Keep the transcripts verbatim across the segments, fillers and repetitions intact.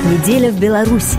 Неделя в Беларуси.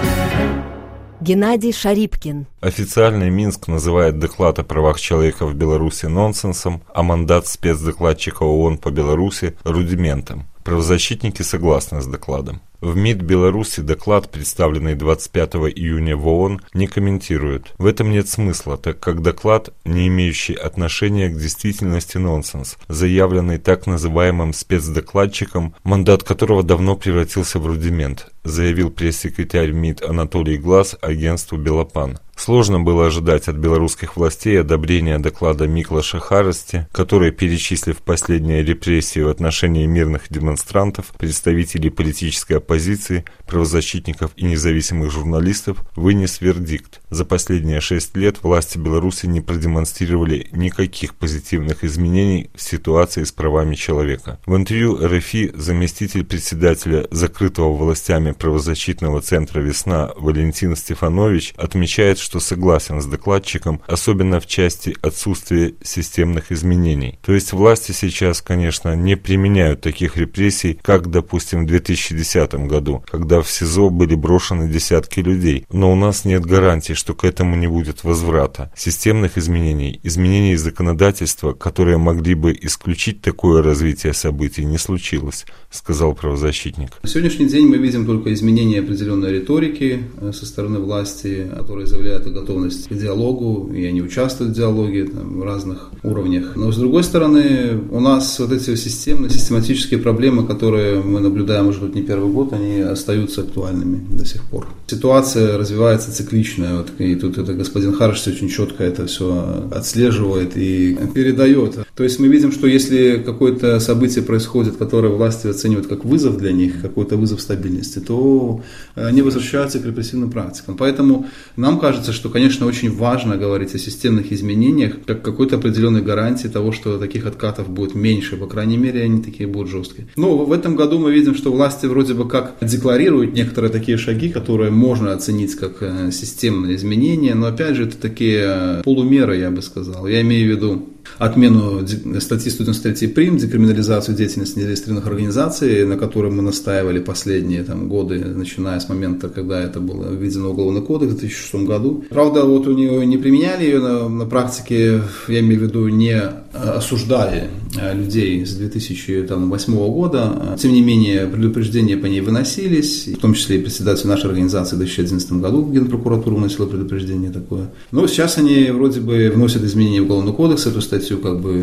Геннадий Шарипкин. Официальный Минск называет доклад о правах человека в Беларуси нонсенсом, а мандат спецдокладчика ООН по Беларуси – рудиментом. Правозащитники согласны с докладом. В МИД Беларуси доклад, представленный двадцать пятого июня в ООН, не комментируют. В этом нет смысла, так как доклад, не имеющий отношения к действительности нонсенс, заявленный так называемым спецдокладчиком, мандат которого давно превратился в рудимент, заявил пресс-секретарь МИД Анатолий Глаз агентству «Белопан». Сложно было ожидать от белорусских властей одобрения доклада Миклаша Харасти, который, перечислив последние репрессии в отношении мирных демонстрантов, представителей политической оппозиции, правозащитников и независимых журналистов, вынес вердикт. За последние шесть лет власти Беларуси не продемонстрировали никаких позитивных изменений в ситуации с правами человека. В интервью эр эф и заместитель председателя закрытого властями правозащитного центра «Весна» Валентин Стефанович отмечает, что согласен с докладчиком, особенно в части отсутствия системных изменений. То есть власти сейчас, конечно, не применяют таких репрессий, как, допустим, в две тысячи десятом году, когда в СИЗО были брошены десятки людей. Но у нас нет гарантий, что к этому не будет возврата. Системных изменений, изменений законодательства, которые могли бы исключить такое развитие событий, не случилось, сказал правозащитник. На сегодняшний день мы видим только изменение определенной риторики со стороны власти, которые заявляют о готовности к диалогу, и они участвуют в диалоге там, в разных уровнях. Но с другой стороны, у нас вот эти системные, систематические проблемы, которые мы наблюдаем уже тут не первый год, они остаются актуальными до сих пор. Ситуация развивается циклично, вот, и тут это господин Хараш очень четко это все отслеживает и передает. То есть мы видим, что если какое-то событие происходит, которое власти оценивают как вызов для них, какой-то вызов стабильности, то они возвращаются к репрессивным практикам. Поэтому нам кажется, что, конечно, очень важно говорить о системных изменениях, как какой-то определенной гарантии того, что таких откатов будет меньше, по крайней мере, они такие будут жесткие. Но в этом году мы видим, что власти вроде бы как декларируют некоторые такие шаги, которые можно оценить как системные изменения, но опять же это такие полумеры, я бы сказал. Я имею в виду отмену статьи сто девяносто три прим, декриминализацию деятельности нерегистрированных организаций, на которой мы настаивали последние там, годы, начиная с момента, когда это было введено в Уголовный кодекс в две тысячи шестом году. Правда, вот у нее не применяли ее на, на практике, я имею в виду, не осуждали людей с две тысячи восьмого года. Тем не менее, предупреждения по ней выносились, в том числе и председатель нашей организации в две тысячи одиннадцатом году Генпрокуратура вносила предупреждение такое. Но сейчас они вроде бы вносят изменения в Уголовный кодекс, эту статью как бы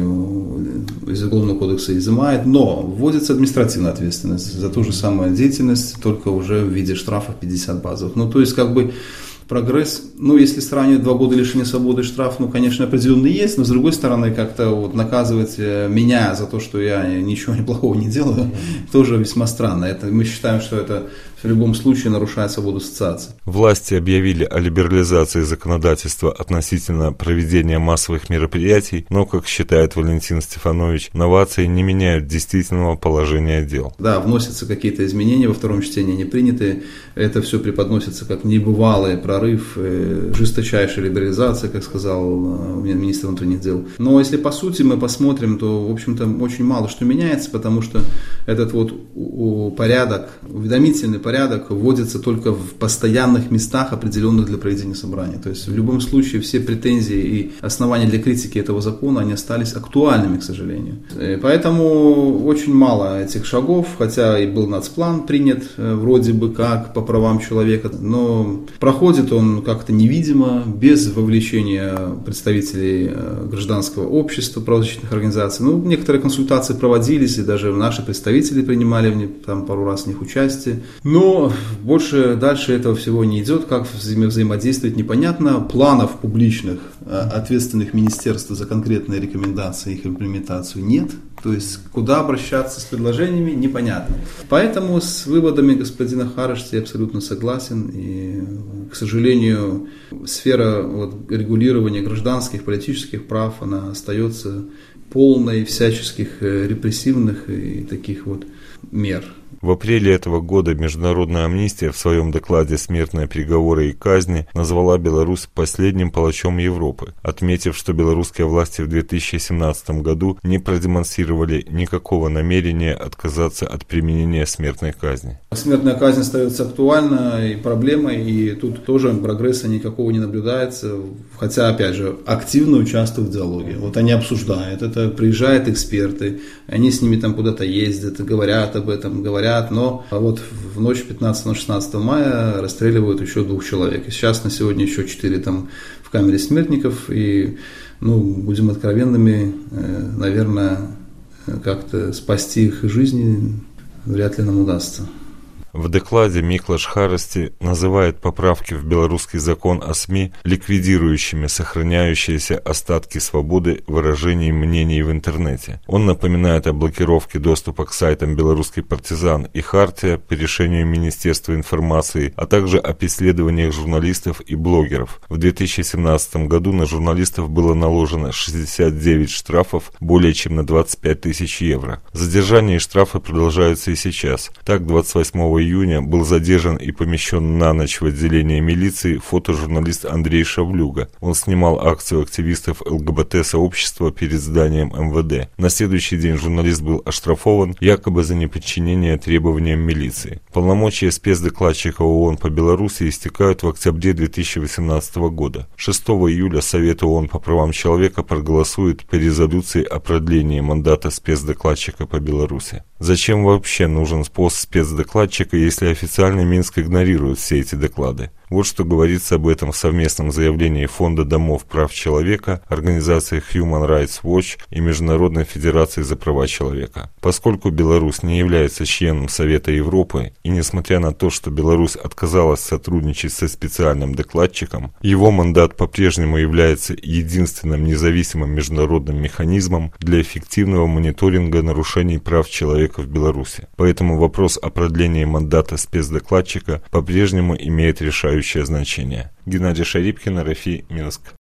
из Уголовного кодекса изымает, но вводится административная ответственность за ту же самую деятельность, только уже в виде штрафов пятьдесят базовых. Ну, то есть, как бы, прогресс, ну, если сравнивать два года лишения свободы и штраф, ну, конечно, определенно есть, но, с другой стороны, как-то вот наказывать меня за то, что я ничего плохого не делаю, тоже весьма странно. Это, мы считаем, что это в любом случае нарушает свободу ассоциации. Власти объявили о либерализации законодательства относительно проведения массовых мероприятий, но, как считает Валентин Стефанович, новации не меняют действительного положения дел. Да, вносятся какие-то изменения, во втором чтении не приняты, это все преподносится как небывалый прорыв, жесточайшая либерализация, как сказал министр внутренних дел. Но если по сути мы посмотрим, то, в общем-то, очень мало что меняется, потому что этот вот порядок, уведомительный порядок, порядок вводится только в постоянных местах, определенных для проведения собрания. То есть в любом случае все претензии и основания для критики этого закона, они остались актуальными, к сожалению. И поэтому очень мало этих шагов, хотя и был нацплан принят вроде бы как по правам человека, но проходит он как-то невидимо, без вовлечения представителей гражданского общества, правозащитных организаций. Ну, некоторые консультации проводились, и даже наши представители принимали в них, там пару раз в них участие. Но больше дальше этого всего не идет, как взаимо- взаимодействовать непонятно. Планов публичных, ответственных министерств за конкретные рекомендации, их имплементацию нет. То есть куда обращаться с предложениями непонятно. Поэтому с выводами господина Харашти я абсолютно согласен. И, к сожалению, сфера вот, регулирования гражданских, политических прав, она остается полной всяческих репрессивных и таких вот мер. В апреле этого года Международная амнистия в своем докладе «Смертные приговоры и казни» назвала Беларусь последним палачом Европы, отметив, что белорусские власти в две тысячи семнадцатом году не продемонстрировали никакого намерения отказаться от применения смертной казни. Смертная казнь остается актуальной проблемой, и тут тоже прогресса никакого не наблюдается, хотя, опять же, активно участвуют в диалоге. Вот они обсуждают это, приезжают эксперты, они с ними там куда-то ездят, говорят об этом, говорят. Но вот в ночь пятнадцатого на шестнадцатое мая расстреливают еще двух человек. И сейчас на сегодня еще четыре там в камере смертников. И, ну, будем откровенными, наверное, как-то спасти их жизни вряд ли нам удастся. В докладе Миклаш Харасти называет поправки в белорусский закон о СМИ ликвидирующими сохраняющиеся остатки свободы выражений мнений в интернете. Он напоминает о блокировке доступа к сайтам «Белорусский партизан» и «Хартия» по решению Министерства информации, а также о преследованиях журналистов и блогеров. В две тысячи семнадцатом году на журналистов было наложено шестьдесят девять штрафов более чем на двадцать пять тысяч евро. Задержания и штрафы продолжаются и сейчас. Так, двадцать восьмого июня был задержан и помещен на ночь в отделение милиции фотожурналист Андрей Шавлюга. Он снимал акцию активистов ЛГБТ-сообщества перед зданием эм вэ дэ. На следующий день журналист был оштрафован якобы за неподчинение требованиям милиции. Полномочия спецдокладчика ООН по Беларуси истекают в октябре две тысячи восемнадцатого года. шестого июля Совет ООН по правам человека проголосует по резолюции о продлении мандата спецдокладчика по Беларуси. Зачем вообще нужен пост спецдокладчика, если официально Минск игнорирует все эти доклады? Вот что говорится об этом в совместном заявлении Фонда домов прав человека, организации Human Rights Watch и Международной Федерации за права человека. Поскольку Беларусь не является членом Совета Европы, и несмотря на то, что Беларусь отказалась сотрудничать со специальным докладчиком, его мандат по-прежнему является единственным независимым международным механизмом для эффективного мониторинга нарушений прав человека в Беларуси. Поэтому вопрос о продлении мандата спецдокладчика по-прежнему имеет решающее значение. Геннадий Шарипкин, эр эф и, Минск.